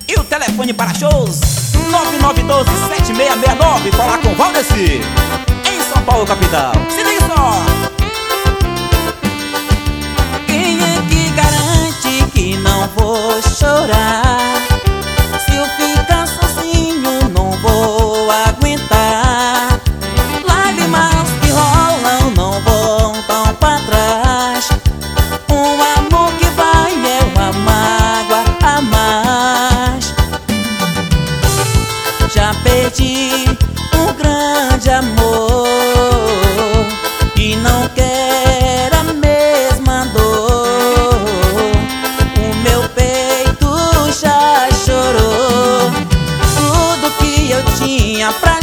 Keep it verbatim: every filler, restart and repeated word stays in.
E o telefone para shows nove nove um dois, sete seis seis nove. Falar com Valdeci em São Paulo, capital. Se liga só. Quem é que garante que não vou chorar? Se eu ficar sozinho não vou aguentar. Lágrimas que rolam não voltam pra trás. Um amor que vai é uma mágoa a mais. Já perdi um grande amor e não quero a mesma dor. O meu peito já chorou tudo que eu tinha pra